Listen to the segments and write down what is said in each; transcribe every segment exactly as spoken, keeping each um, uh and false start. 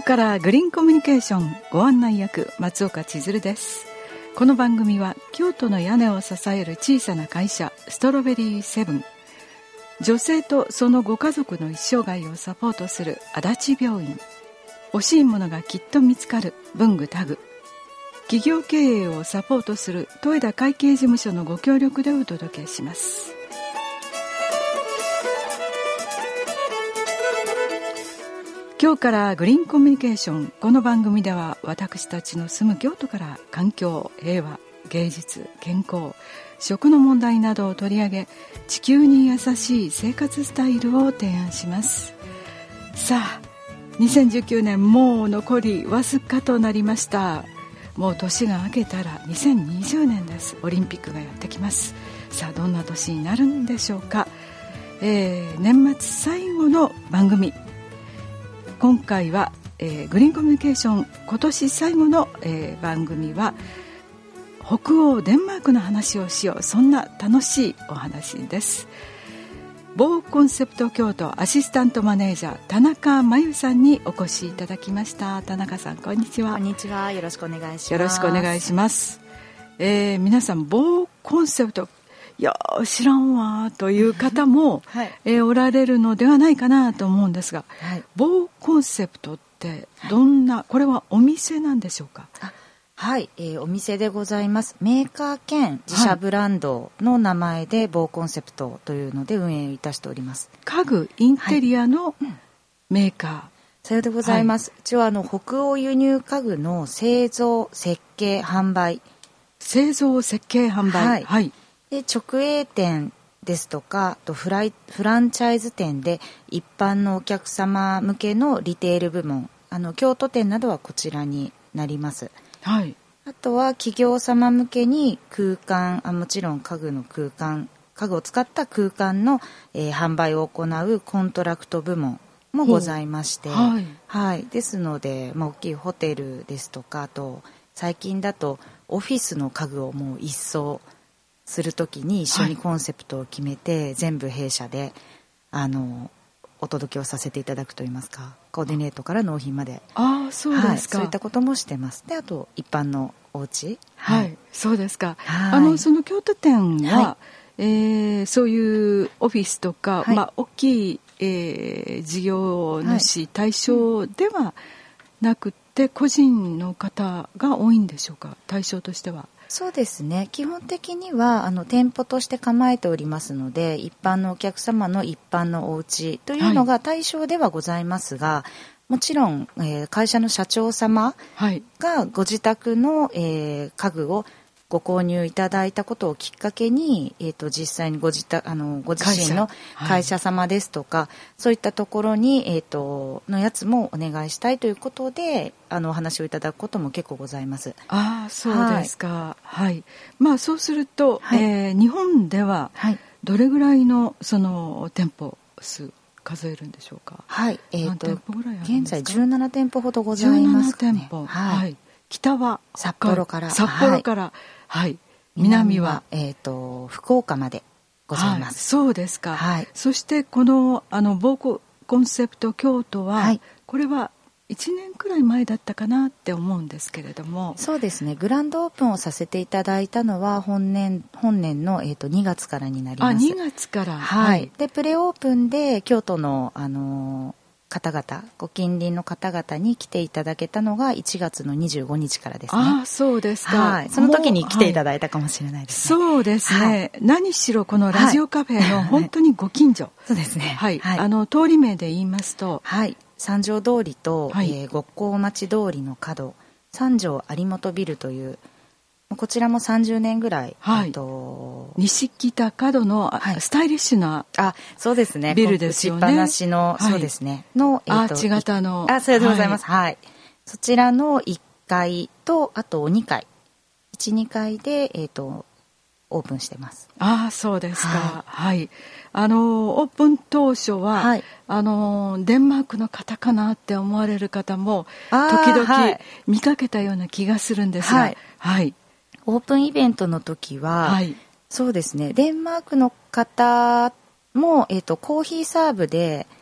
からグリーンコミュニケーションご案内役松岡千鶴です。この番組は京都の屋根を支える小さな会社ストロベリーセブン、女性とそのご家族の一生涯をサポートする足立病院、欲しいものがきっと見つかる文具タグ、企業経営をサポートする豊田会計事務所のご協力でお届けします。今日からグリーンコミュニケーション、この番組では私たちの住む京都から環境、平和、芸術、健康、食の問題などを取り上げ、地球に優しい生活スタイルを提案します。さあ、にせんじゅうきゅうねんもう残りわずかとなりました。もう年が明けたらにせんにじゅうねんです。オリンピックがやってきます。さあ、どんな年になるんでしょうか。えー、年末最後の番組、今回は、えー、グリーンコミュニケーション今年最後の、えー、番組は北欧デンマークの話をしよう、そんな楽しいお話です。某コンセプト京都アシスタントマネージャー田中真由さんにお越しいただきました。田中さん、こんにちは。 こんにちは、よろしくお願いします。 よろしくお願いします。えー、皆さん某コンセプト、いや知らんわという方も、はい、えー、おられるのではないかなと思うんですが、はい、某コンセプトってどんな、はい、これはお店なんでしょうか。 あ、はい、えー、お店でございます。メーカー兼自社ブランドの名前で某コンセプトというので運営いたしております。 家具インテリアのメーカー、はい、 さようでございます、はい、一応あの北欧輸入家具の製造設計販売製造設計販売、はい、はい、 で直営店ですとかとフライフランチャイズ店で一般のお客様向けのリテール部門、あの京都店などはこちらになります。はい、あとは企業様向けに空間、あもちろん家具の空間、家具を使った空間の、えー、販売を行うコントラクト部門もございまして、はい、はい、ですので、まあ、大きいホテルですとか、あと最近だとオフィスの家具をもう一掃するときに一緒にコンセプトを決めて、はい、全部弊社であのお届けをさせていただくといいますか、コーディネートから納品まで、 あ、そうですか、 はい、そういったこともしてます。で、あと一般のお家、 はい、はい、そうですか、はい、あのその京都店は、はい、えー、そういうオフィスとか、はい、まあ、大きい、えー、事業主、はい、対象ではなくて、個人の方が多いんでしょうか、対象としては。 そうですね、基本的にはあの店舗として構えておりますので、一般のお客様の一般のお家というのが対象ではございますが、はい、もちろん、えー、会社の社長様がご自宅の、えー、家具をご購入いただいたことをきっかけに、えー、と実際にご自宅、あのご自身の会社様ですとか、はい、そういったところに、えー、とのやつもお願いしたいということで、あのお話をいただくことも結構ございます。 ああ、そうですか、はい、まあ、そうすると、はい、えー、日本ではどれぐらいのその店舗数数えるんでしょうか。 はい、えー、と何店舗ぐらいあるんですか。 現在じゅうなな店舗ほどございますかね。 じゅうなな店舗、はいはい、北は札幌から札幌から、はいはい、南は、 えー、と福岡までございます。はい、 そうですか、はい、そしてこのあの某コンセプト京都は、はい、これはいちねんくらい前だったかなって思うんですけれども。 そうですね、グランドオープンをさせていただいたのは本年本年の、えー、とにがつからになります。 あ、にがつから、 はいはい、でプレオープンで京都の、あのー方々、ご近隣の方々に来ていただけたのがいちがつのにじゅうごにちからですね。 ああ、そうですか、 はい、その時に来ていただいたかもしれないですね。 はい、そうですね、はい、何しろこのラジオカフェの本当にご近所、はい、 そうですね、 はいはい、あの通り名で言いますと、 はい、三条通りと、はい、えー、五甲町通りの角、三条有本ビルというこちらもさんじゅうねんぐらい、はい、と西北角の、はい、スタイリッシュなあそうですねビルですよね。 打ちっぱなしの、はい、そうですねの、 えー、アーチ型の、 あ、そうでございます、はいはい、そちらのいっかいとあとにかい、いち、にかいで、えー、とオープンしてます。 ああ、そうですか、はいはい、あのオープン当初は、はい、あのデンマークの方かなって思われる方も時々見かけたような気がするんですが、はいはい、 オープンイベントの時は、はい、そうですね、デンマークの方も、えーと、コーヒーサーブで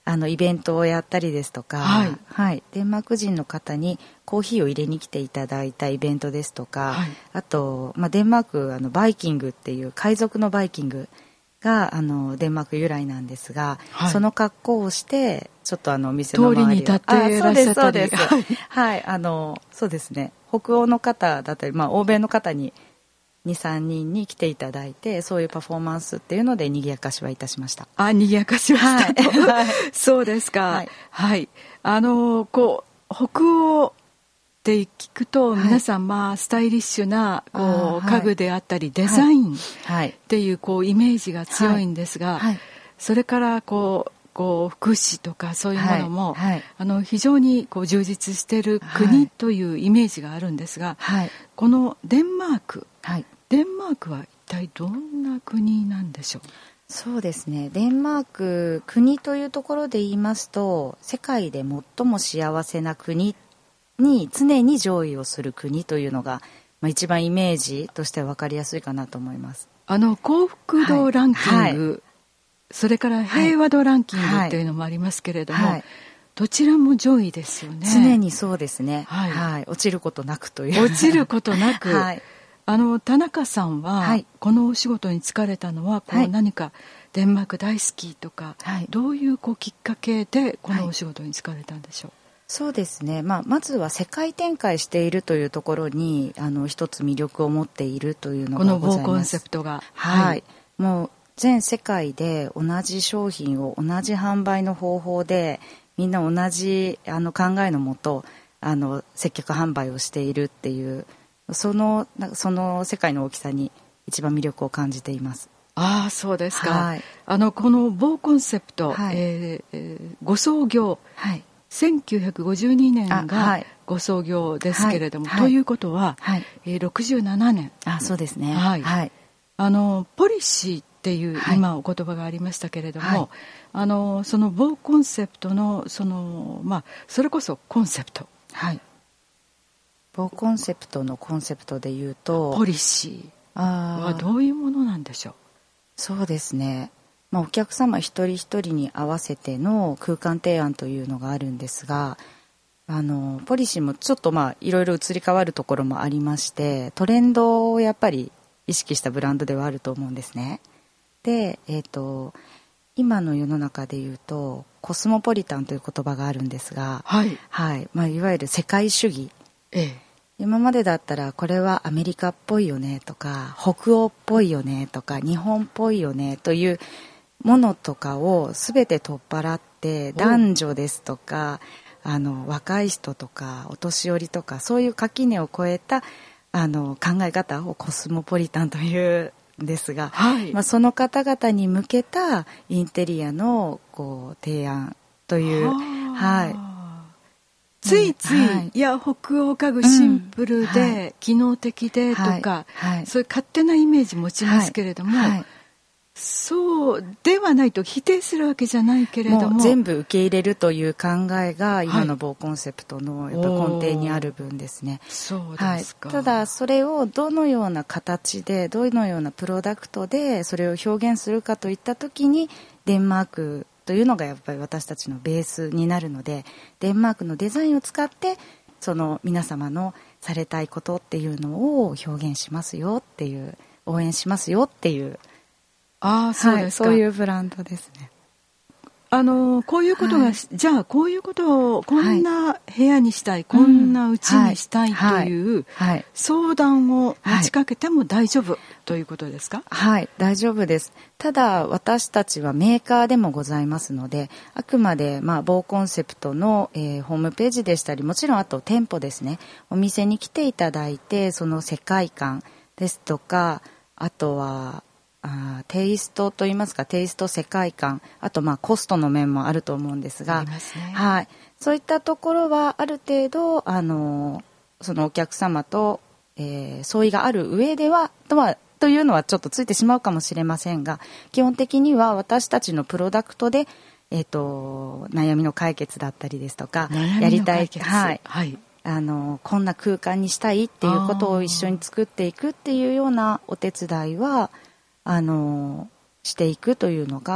あのイベントをやったりですとか、 はいはい、デンマーク人の方にコーヒーを入れに来ていただいたイベントですとか、 はい、 あと、まあ、デンマークあのバイキングっていう海賊のバイキングがあのデンマーク由来なんですが、はい、その格好をしてちょっとあのお店の周りを通りに立っていらっしゃったり、 そうですそうです、はい、あのそうですね、北欧の方だったり、まあ、欧米の方ににさんにんに来ていただいて、そういうパフォーマンスっていうので賑やかしはいたしました。 あ、賑やかしましたと、はい、そうですか、はい、はい、あのこう北欧って聞くと皆さん、まあスタイリッシュなこう家具であったりデザインっていうこうイメージが強いんですが、それからこうこう福祉とかそういうものも、はいはい、あの非常にこう充実している国というイメージがあるんですが、はい、このデンマーク、はい、デンマークは一体どんな国なんでしょう。 そうですね、デンマーク国というところで言いますと、世界で最も幸せな国に常に上位をする国というのが、まあ、一番イメージとしては分かりやすいかなと思います。 あの幸福度ランキング、はいはい、それから平和度ランキングっていうのもありますけれども、はいはい、どちらも上位ですよね。 常にそうですね、はいはい、落ちることなくという落ちることなく、はい、あの田中さんは、はい、このお仕事に就かれたのはこう、はい、何かデンマーク大好きとか、はい、どういうこうきっかけでこのお仕事に就かれたんでしょう。はい、 そうですね、まあ、まずは世界展開しているというところにあの一つ魅力を持っているというのがございます。 このボーコンセプトが、 はいはい、もう全世界で同じ商品を同じ販売の方法でみんな同じあの考えのもとあの接客販売をしているっていうその、その世界の大きさに一番魅力を感じています。 ああ、そうですか。はい、あのこのボーコンセプト、はい、えーえー、ご創業、はい、せんきゅうひゃくごじゅうにねんがご創業ですけれども、はいはい、ということは、はいえー、ろくじゅうななねん。 あ、そうですね、 はいはい、あのポリシーっていう今お言葉がありましたけれども、はい、あのそのボーコンセプトのその、まあ、それこそコンセプト、 はい、ボーコンセプトのコンセプトでいうとポリシーはどういうものなんでしょう。 そうですね、まあ、お客様一人一人に合わせての空間提案というのがあるんですが、あのポリシーもちょっとまあいろいろ移り変わるところもありまして、トレンドをやっぱり意識したブランドではあると思うんですね。で、えーと、今の世の中でいうとコスモポリタンという言葉があるんですが、はいはいまあ、いわゆる世界主義、ええ、今までだったらこれはアメリカっぽいよねとか北欧っぽいよねとか日本っぽいよねというものとかを全て取っ払って、男女ですとかあの若い人とかお年寄りとかそういう垣根を越えたあの考え方をコスモポリタンというですが、はいまあ、その方々に向けたインテリアのこう提案という、はい、 ついつい、はい、いや北欧家具シンプルで、うんはい、機能的でとか、はいはい、そういう勝手なイメージ持ちますけれども、はいはい、そうではないと否定するわけじゃないけれども、 もう全部受け入れるという考えが今のボーコンセプトのやっぱ根底にある分ですね。 そうですか、 はい、ただそれをどのような形でどのようなプロダクトでそれを表現するかといった時にデンマークというのがやっぱり私たちのベースになるので、デンマークのデザインを使ってその皆様のされたいことっていうのを表現しますよっていう、応援しますよっていう、 あ、そうですか、 はい、そういうブランドですね。 あのこういうことが、はい、じゃあこういうことをこんな部屋にしたい、はい、こんな家にしたいという相談を持ちかけても大丈夫、はい、ということですか。 はい、大丈夫です。ただ私たちはメーカーでもございますので、あくまでまあボーコンセプトの、えー、ホームページでしたり、もちろんあと店舗ですね、お店に来ていただいてその世界観ですとか、あとはあテイストといいますか、テイスト世界観、あとまあコストの面もあると思うんですが、 ありますね、 はい、そういったところはある程度あのそのお客様と、えー、相違がある上ではとはというのはちょっとついてしまうかもしれませんが、基本的には私たちのプロダクトで、えー、と悩みの解決だったりですとか、やりたい、はいはい、あのこんな空間にしたいっていうことを一緒に作っていくっていうようなお手伝いはあのしていくというのが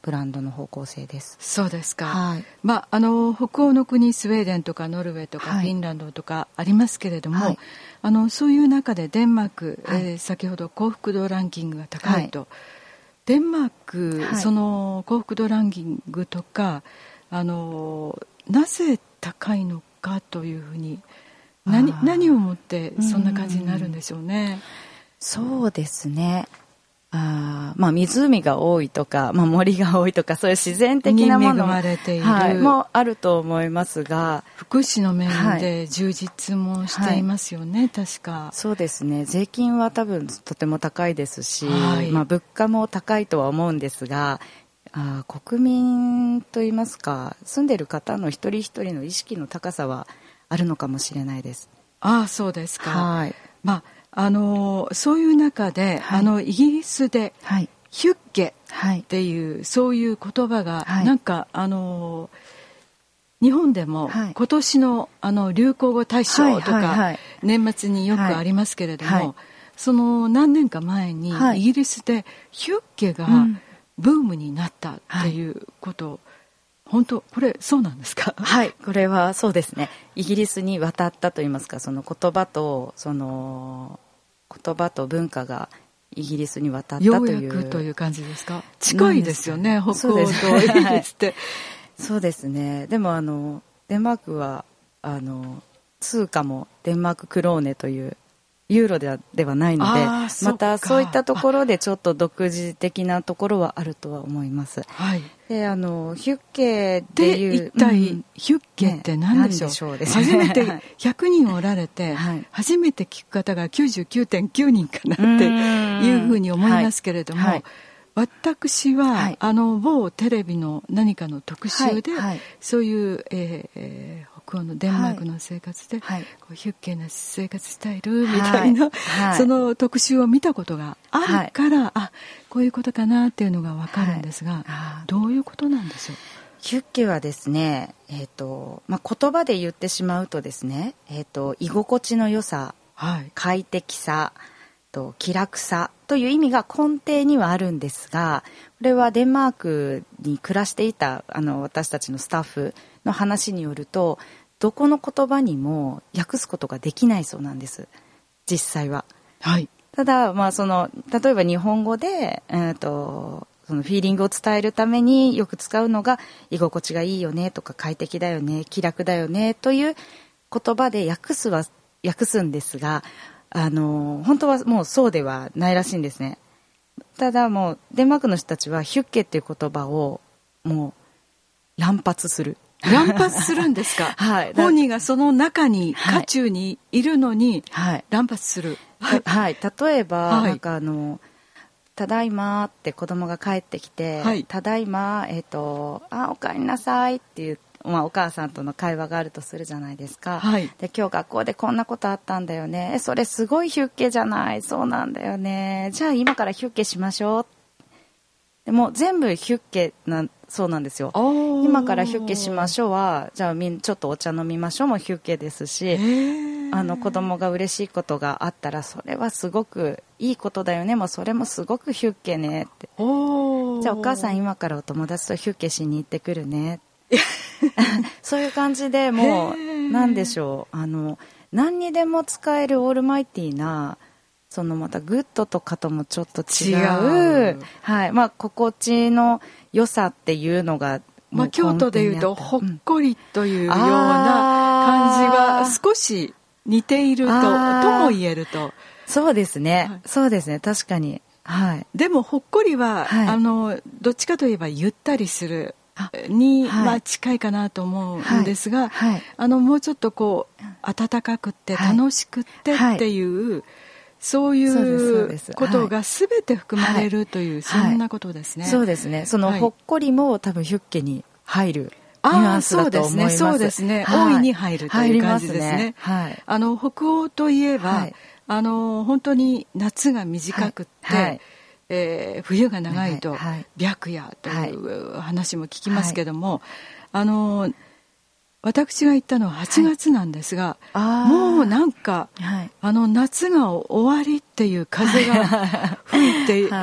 ブランドの方向性です。 そうですか、 はい。 まあ、あの北欧の国スウェーデンとかノルウェーとかはいフィンランドとかありますけれども、 はい、 あのそういう中でデンマーク、 はい、 えー、先ほど幸福度ランキングが高いと、はい、デンマーク、はい、その幸福度ランキングとかあのなぜ高いのかというふうに 何, 何をもってそんな感じになるんでしょうね。 そうですね、あ、まあ、湖が多いとか、まあ、森が多いとかそういう自然的なものに恵まれている、 はい、もあると思いますが、 福祉の面で充実もしていますよね、はい、確か。 そうですね、税金は多分とても高いですし、 はい、 まあ、物価も高いとは思うんですが、あ、国民といいますか住んでいる方の一人一人の意識の高さはあるのかもしれないです。 ああ、そうですか、 はい、 まああのそういう中で、はい、あのイギリスで、はい、ヒュッゲっていう、はい、そういう言葉が、はい、なんかあの日本でも、はい、今年 の, あの流行語大賞とか、はいはいはい、年末によくありますけれども、はい、その何年か前に、はい、イギリスでヒュッゲがブームになったっていうこと、はい、本当これそうなんですか？ はい、これはそうですね。イギリスに渡ったといいますか、その言葉とその言葉と文化がイギリスに渡ったという、 ようやくという感じですか？近いですよね、北欧とイギリスって。 そうですね。でもあのデンマークはあの通貨もデンマーククローネというユーロでは、ではないので、またそういったところでちょっと独自的なところはあるとは思います。はい、であのヒュッゲでいうで一体、うん、ヒュッゲって何でしょう？ね、何でしょうですね、初めてひゃくにんおられて、はい、初めて聞く方が きゅうじゅうきゅうてんきゅうにんかなっていうふうに思いますけれども、はいはい、私は、はい、あの某テレビの何かの特集で、はいはい、そういう、えーえー北欧のデンマークの生活で、はい、こうヒュッゲな生活スタイルみたいな、はいはい、その特集を見たことがあるから、はい、あ、こういうことかなっていうのが分かるんですが、はい、どういうことなんでしょう？ ヒュッゲはですね、えーとまあ、言葉で言ってしまうとですね、えーと居心地の良さ、はい、快適さと気楽さという意味が根底にはあるんですが、これはデンマークに暮らしていたあの私たちのスタッフの話によると、どこの言葉にも訳すことができないそうなんです、実際は。はい、ただ、まあ、その例えば日本語で、えーと、そのフィーリングを伝えるためによく使うのが居心地がいいよねとか快適だよね、気楽だよねという言葉で訳すは訳すんですが、あの本当はもうそうではないらしいんですね。ただもうデンマークの人たちはヒュッゲっていう言葉をもう乱発する乱発するんですか？はい、本人がその中に、渦中にいるのに、はい、乱発する。 はい、はい、例えば、はい、なんかあのただいまって子供が帰ってきて、はい、ただいま、えーと、あ、おかえりなさいっていう、まあ、お母さんとの会話があるとするじゃないですか。はい、で今日学校でこんなことあったんだよね、えそれすごいヒュッゲじゃない、そうなんだよね、じゃあ今からヒュッゲしましょう。でも全部ヒュッゲなそうなんですよ。今からヒュッゲしましょうは、じゃあみんちょっとお茶飲みましょうもヒュッゲですし、あの子供が嬉しいことがあったらそれはすごくいいことだよね、もうそれもすごくヒュッゲねって、じゃあお母さん今からお友達とヒュッゲしに行ってくるねそういう感じで、もう何でしょう、あの何にでも使えるオールマイティーな、そのまたグッドとかともちょっと違う、違う、はい、まあ、心地の良さっていうのが、 まあ、京都でいうとほっこりというような感じが少し似ていると、とも言えると。 そうですね、はい、そうですね、確かに、はい、 でもほっこりは、はい、あのどっちかといえばゆったりするに、はい、まあ、近いかなと思うんですが、はいはい、あのもうちょっとこう温かくって楽しくってっていう、はい、そういうことが全て含まれるという、そんなことですね。 そうですね。そのほっこりも多分ヒュッゲに入るニュアンスだと思います。 そうですね。大いに入るという感じですね。はい。あの北欧といえば、はい、あの本当に夏が短くって、はいはい、えー、冬が長いと、はい、白夜という話も聞きますけども、はい、あの私が行ったのははちがつなんですが、はい、もうなんか、はい、あの夏が終わりっていう風が吹いて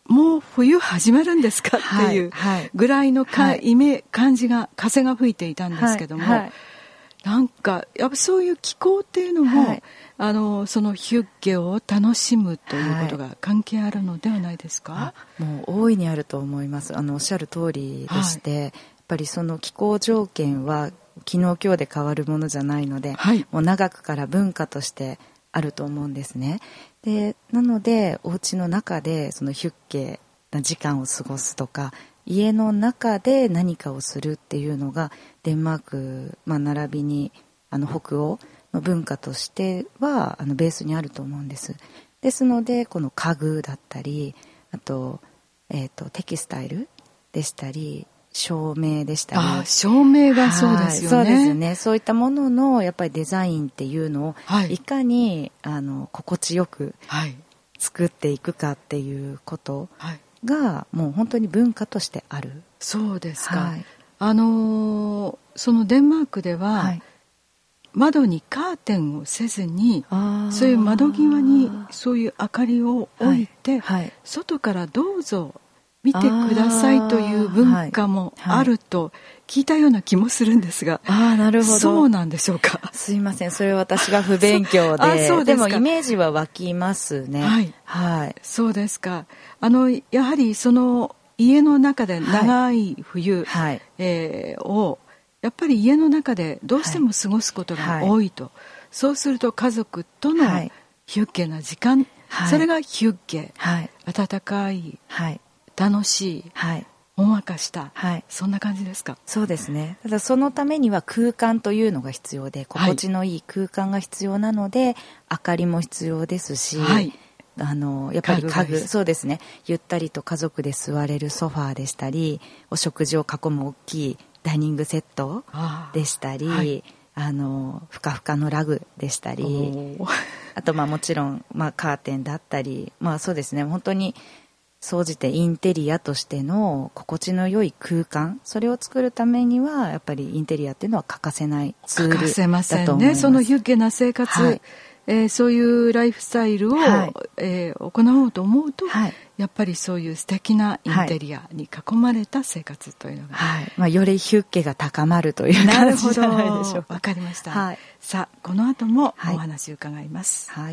もう冬始まるんですかっていうぐらいのか、はい、イメ感じが風が吹いていたんですけども、はいはい、なんかやっぱそういう気候っていうのも、はい、あのそのヒュッゲを楽しむということが関係あるのではないですか？ はい、もう大いにあると思います。あのおっしゃる通りでして、はい、やっぱりその気候条件は昨日今日で変わるものじゃないので、はい、もう長くから文化としてあると思うんですね。でなのでお家の中でそのヒュッゲな時間を過ごすとか、家の中で何かをするっていうのがデンマーク、まあ、並びにあの北欧の文化としてはあのベースにあると思うんです。ですのでこの家具だったり、あと、えーと、テキスタイルでしたり照明でしたり、 あ、照明がそうですよね。 そうですね。そういったもののやっぱりデザインっていうのを、はい、いかにあの心地よく作っていくかっていうことがもう本当に文化としてある。 そうですか。はい、あのそのデンマークでは、はい、窓にカーテンをせずに、そういう窓際にそういう明かりを置いて、はいはい、外からどうぞ見てくださいという文化もあると聞いたような気もするんですが、 ああ、なるほど。 そうなんでしょうか？ すいません、それは私が不勉強であそうですか。でもイメージは湧きますね。はい、はい、 そうですか。あのやはりその家の中で長い冬、はい、えー、をやっぱり家の中でどうしても過ごすことが多いと、はい、そうすると家族とのヒュッゲな時間、はい、それがヒュッゲ、はい、温かい、はい、楽しい、はい、ほんわかした、はい、そんな感じですか？ そうですね。ただそのためには空間というのが必要で、心地のいい空間が必要なので、はい、明かりも必要ですし、はい、あのやっぱり家具、そうですね、ゆったりと家族で座れるソファーでしたり、お食事を囲む大きいダイニングセットでしたり、はい、あのふかふかのラグでしたり、あとまあもちろん、まあ、カーテンだったり、まあそうですね、本当に総じてインテリアとしての心地の良い空間、それを作るためにはやっぱりインテリアっていうのは欠かせないツールだと思います。欠かせませんね。 そのヒュッゲな生活、はい、えー、そういうライフスタイルを、はい、えー、行おうと思うと、はい、やっぱりそういう素敵なインテリアに囲まれた生活というのが、 はい、まあ、よりヒュッゲが高まるという感じじゃないでしょうか。 わかりました、はい、さあこの後もお話を伺います。 はい、はい。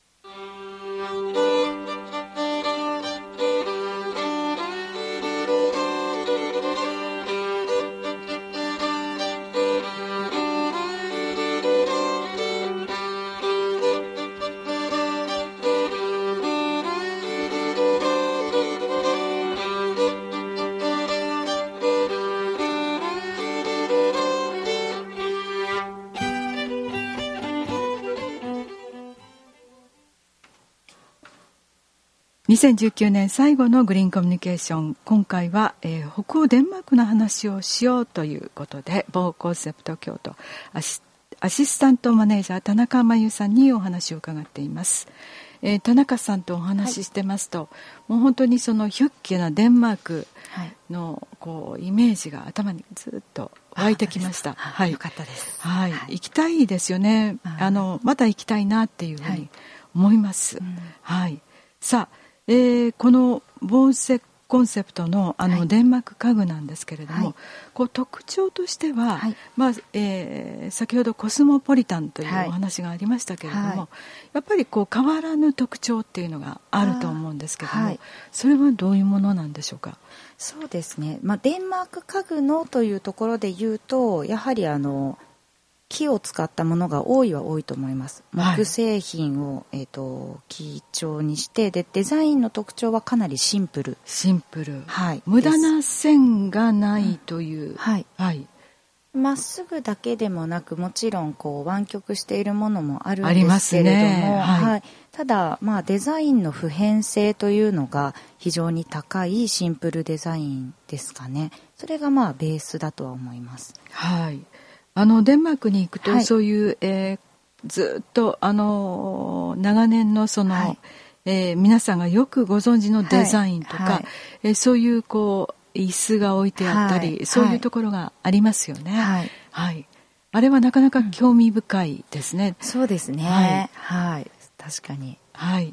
にせんじゅうきゅうねん最後のグリーンコミュニケーション、今回は、えー、北欧デンマークの話をしようということで、某コンセプト京都アシ、アシスタントマネージャー田中真由さんにお話を伺っています。えー、田中さんとお話ししてますと、はい、もう本当にそのヒュッゲなデンマークのこうイメージが頭にずっと湧いてきました。 はい、よかったです。 はい、はい、行きたいですよね。あのまた行きたいなっていうふうに思います。はい、うん、はい、さあ、えー、このボーセコンセプト の, あの、はい、デンマーク家具なんですけれども、はい、こう特徴としては、はい、まあえー、先ほどコスモポリタンというお話がありましたけれども、はい、やっぱりこう変わらぬ特徴っていうのがあると思うんですけども、はい、それはどういうものなんでしょうか？ そうですね、まあ、デンマーク家具のというところで言うと、やはりあの木を使ったものが多いは多いと思います。木製品を、はい、えーと、基調にして、でデザインの特徴はかなりシンプル。 シンプル。 はい。 無駄な線がないという。うん、はい。はい。 まっすぐだけでもなく、もちろんこう湾曲しているものもあるんですけれども、ありますね。はい。はい、ただ、まあデザインの普遍性というのが非常に高いシンプルデザインですかね。それがまあベースだとは思います。 はい。あのデンマークに行くと、はい、そういう、えー、ずっとあの長年のその、はい、えー、皆さんがよくご存知のデザインとか、はいはい、えー、そういうこう椅子が置いてあったり、はい、そういうところがありますよね。はいはい、あれはなかなか興味深いですね。 うん、そうですね。はい、はい、確かに。 はい。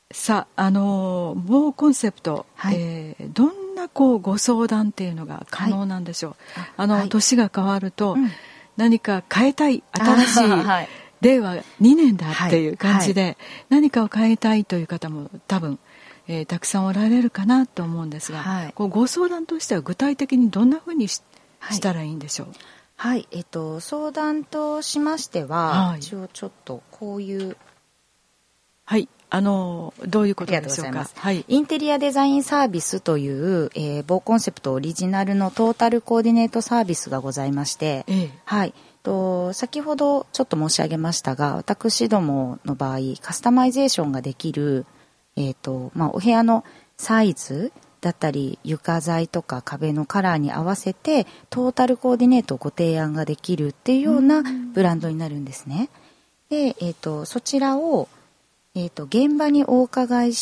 さあ、あの某コンセプト、はい、えー、どんなこうご相談っていうのが可能なんでしょう。はい、あの、はい、年が変わると、うん、何か変えたい新しい、はい、令和にねんだっていう感じで、はいはい、何かを変えたいという方も多分、えー、たくさんおられるかなと思うんですが、はい、こうご相談としては具体的にどんなふうに し,、はい、したらいいんでしょう。 はい、えっと、相談としましては、はい、一応ちょっとこういう、 はい、あのどういうことでしょうか。はい、 インテリアデザインサービスという、えー、某コンセプトオリジナルのトータルコーディネートサービスがございまして、ええ、はい、と先ほどちょっと申し上げましたが、私どもの場合カスタマイゼーションができる、えーとまあ、お部屋のサイズだったり床材とか壁のカラーに合わせてトータルコーディネートをご提案ができるっていうようなブランドになるんですね。で、えーとそちらをえーと、現場にお伺いして、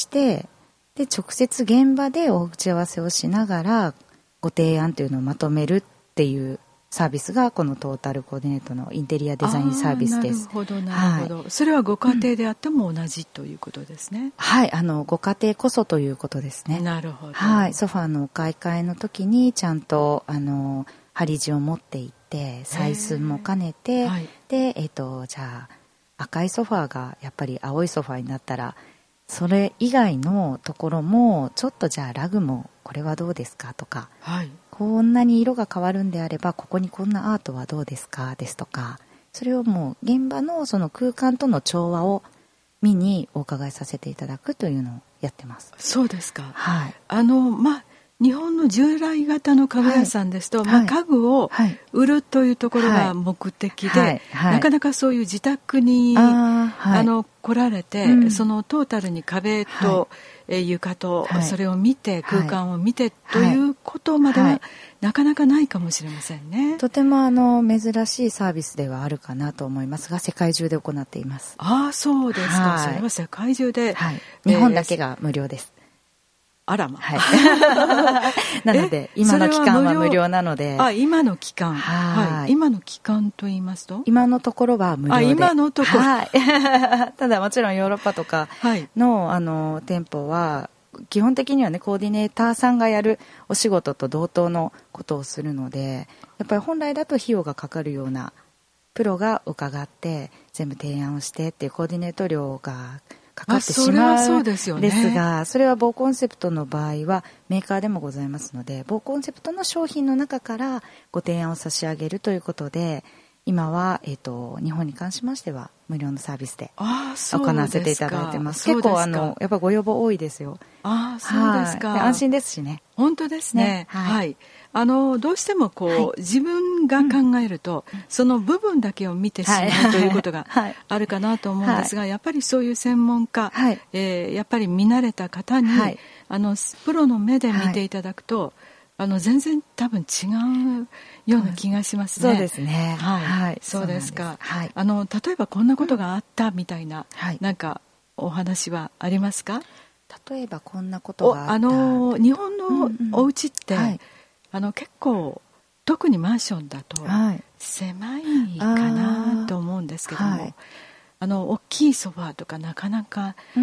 で直接現場でお打ち合わせをしながらご提案というのをまとめるっていうサービスがこのトータルコーディネートのインテリアデザインサービスです。 なるほどなるほど、はい、それはご家庭であっても同じ、うん、ということですね。 はい、あのご家庭こそということですね。 なるほど、 はい、ソファーのお買い替えの時にちゃんとあの針地を持っていって採寸も兼ねて、はい、で、えーと、じゃあ赤いソファーがやっぱり青いソファーになったらそれ以外のところもちょっとじゃあラグもこれはどうですかとか、はい、こんなに色が変わるんであればここにこんなアートはどうですかですとか、それをもう現場のその空間との調和を見にお伺いさせていただくというのをやってます。 そうですか。 はい、 あのまあ日本の従来型の家具屋さんですと、はい、まあ、家具を売るというところが目的で、はいはい、なかなかそういう自宅に あ、はい、あの来られて、うん、そのトータルに壁と、はい、え床と、はい、それを見て空間を見て、はい、ということまでは、はい、なかなかないかもしれませんね。 とてもあの珍しいサービスではあるかなと思いますが、世界中で行っています。 ああ、そうですか、はい、それは世界中で、 はい、日本だけが無料です。 あらま、 はい、なので今の期間は無料なので。 あ、今の期間、はい、今の期間と言いますと今のところは無料で。あ、 今のところ、 はい、ただもちろんヨーロッパとか の,、はい、あの店舗は基本的にはねコーディネーターさんがやるお仕事と同等のことをするので、やっぱり本来だと費用がかかるようなプロが伺って全部提案をしてっていうコーディネート料がかかってしまうんですが、それは某コンセプトの場合はメーカーでもございますので、某コンセプトの商品の中からご提案を差し上げるということで、今は、えーと、日本に関しましては無料のサービスで行わせていただいてます。結構あのやっぱご要望多いですよ。 あ、そうですか。 で安心ですしね。 本当ですね。ね、はい、はい、あのどうしてもこう、はい、自分が考えると、うん、その部分だけを見てしまう、はい、ということがあるかなと思うんですが、はい、やっぱりそういう専門家、はい、えー、やっぱり見慣れた方に、はい、あのプロの目で見ていただくと、はい、あの全然多分違うような気がしますね。 そうですね。 はい、はい、そうですか。はい、あの例えばこんなことがあったみたいな、はい、なんかお話はありますか？ 例えばこんなことがあった。 あの日本のお家って、うんうん、はい、あの結構特にマンションだと狭いかなと思うんですけども、はい、あの大きいソファーとかなかなか、うん、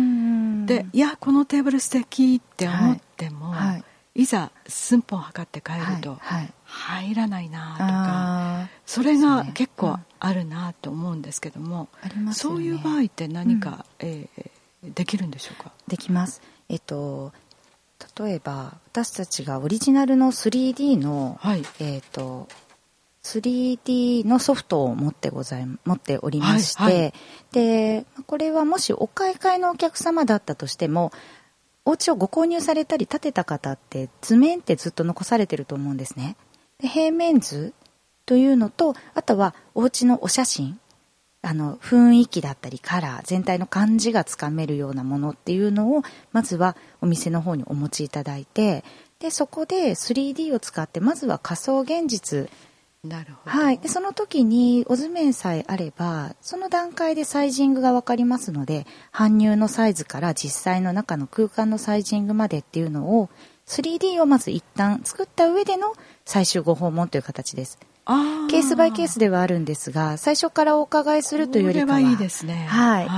でいやこのテーブル素敵って思っても、はいはい、いざ寸法測って帰ると入らないなとか、はいはい、それが結構あるなと思うんですけども、うん、そういう場合って何か、うん、えー、できるんでしょうか？ できます。えっと例えば私たちがオリジナルの スリーディー の、はい、えーと、スリーディー のソフトを持ってござい持っておりまして、はいはい、でこれはもしお買い替えのお客様だったとしてもお家をご購入されたり建てた方って図面ってずっと残されてると思うんですね。で平面図というのと、あとはお家のお写真、あの雰囲気だったりカラー全体の感じがつかめるようなものっていうのをまずはお店の方にお持ちいただいて、でそこで スリーディー を使ってまずは仮想現実、 なるほど、 はい、でその時にお図面さえあればその段階でサイジングが分かりますので、搬入のサイズから実際の中の空間のサイジングまでっていうのを スリーディー をまず一旦作った上での最終ご訪問という形です。ケースバイケースではあるんですが、最初からお伺いするというよりかは、 これはいいですね。 はい、 はい、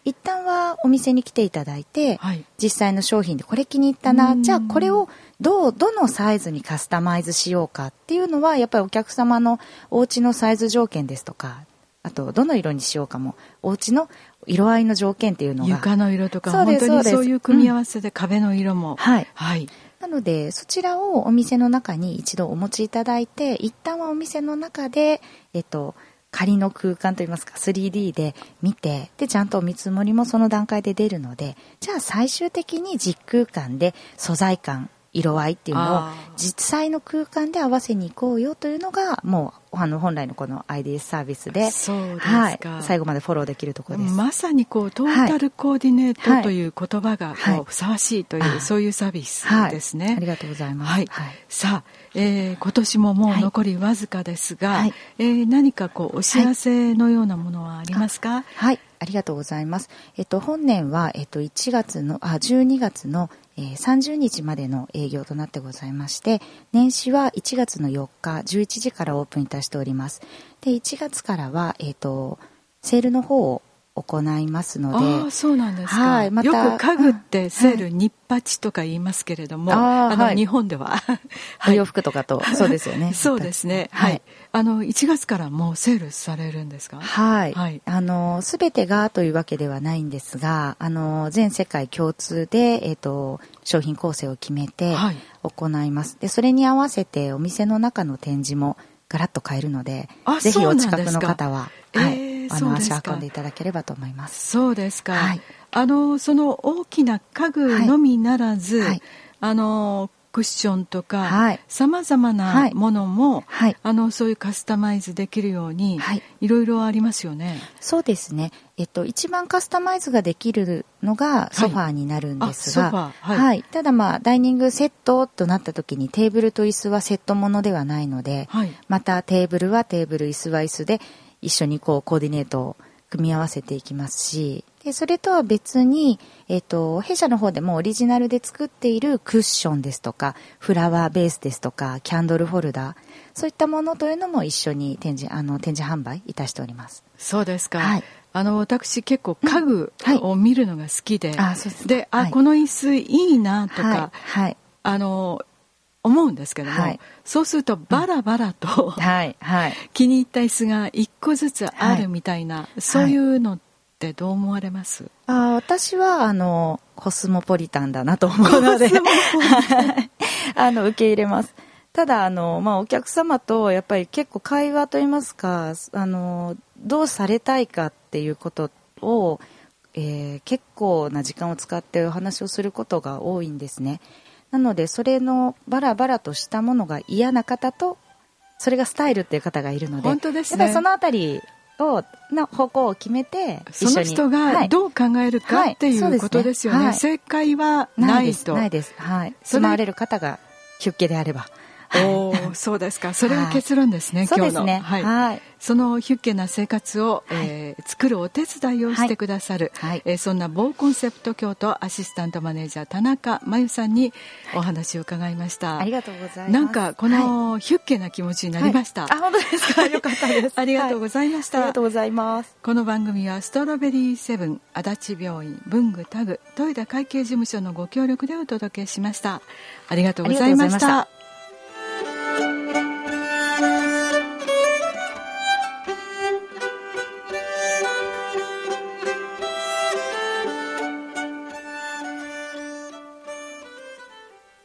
一旦はお店に来ていただいて、 はい、 実際の商品でこれ気に入ったな、じゃあこれをどうどのサイズにカスタマイズしようかっていうのはやっぱりお客様のお家のサイズ条件ですとか、あとどの色にしようかもお家の色合いの条件っていうのが、 床の色とか本当にそういう組み合わせで、うん、壁の色も、 はい、 はい、 なのでそちらをお店の中に一度お持ちいただいて、一旦はお店の中で、えっと、仮の空間といいますか スリーディー で見て、でちゃんとお見積もりもその段階で出るので、じゃあ最終的に実空間で素材感色合いっていうのを実際の空間で合わせに行こうよというのがもうあの本来のこの アイディーエス サービスで、 そうですか、はい、 最後までフォローできるところです。 まさにこうトータルコーディネートという言葉がこうふさわしいという、 はい、 そういうサービスですね、 はい、ありがとうございます、 はいはい、さあ、えー、今年ももう残りわずかですが、はい、えー、何かこうお知らせのようなものはありますか？ はい、はい、ありがとうございます。えっと、本年は、えっと、いちがつのあじゅうにがつのえー、さんじゅうにちまでの営業となってございまして、年始はいちがつのよっかじゅういちじからオープンいたしております。でいちがつからは、えーと、セールの方を行いますので。 ああ、そうなんですか、 はい、またよく家具ってセール日八とか言いますけれども、うん、ああの、はい、日本ではお洋服とかとそうですよねそうですね、はい、はい、あのいちがつからもうセールされるんですか？ はい、はい、あの全てがというわけではないんですが、あの全世界共通で、えーと、商品構成を決めて行います、はい、でそれに合わせてお店の中の展示もガラッと変えるので、ぜひお近くの方は、はい、えー、あの足運んでいただければと思います。 そうですか、はい、あのその大きな家具のみならず、はいはい、あのクッションとかさまざまなものも、はい、あのそういうカスタマイズできるように、はい、いろいろありますよね。 そうですね、えっと、一番カスタマイズができるのがソファーになるんですが、はいはい、ただまあダイニングセットとなった時にテーブルと椅子はセットものではないので、はい、またテーブルはテーブル、椅子は椅子で一緒にこうコーディネートを組み合わせていきますし、でそれとは別に、えーと、弊社の方でもオリジナルで作っているクッションですとかフラワーベースですとかキャンドルホルダー、そういったものというのも一緒に展示、あの展示販売いたしております。 そうですか、はい、あの私結構家具を見るのが好きで、うん、はい、あ、そうですで、はい、あこの椅子いいなとか、はいはい、あの思うんですけども、はい、そうするとバラバラと、うん、はいはい、気に入った椅子がいっこずつあるみたいな、はい、そういうのってどう思われます？ あ、私はあのコスモポリタンだなと思うのであの受け入れます。ただあの、まあ、お客様とやっぱり結構会話といいますか、あのどうされたいかっていうことを、えー、結構な時間を使ってお話をすることが多いんですね。なのでそれのバラバラとしたものが嫌な方と、それがスタイルっていう方がいるので、 本当ですね、 やっぱりそのあたりをの方向を決めて一緒に、 その人がどう考えるか、はい、っていうことですよね、はい、正解はないと。 ないです、はい、住まわれる方がヒュッケであれば。 おそうですか、それが結論ですね、はい、今日の。そうですね、はい、はい、そのヒュッケな生活を、はい、えー、作るお手伝いをしてくださる、はい、えー、そんな某コンセプト京都アシスタントマネージャー田中真由さんにお話を伺いました、 はい、ありがとうございます。 なんかこのヒュッケな気持ちになりました、 はい、あ、本当ですか、よかったですありがとうございました、 はい、ありがとうございます。 この番組はストロベリーセブン、足立病院、文具タグ、豊田会計事務所のご協力でお届けしました。ありがとうございました。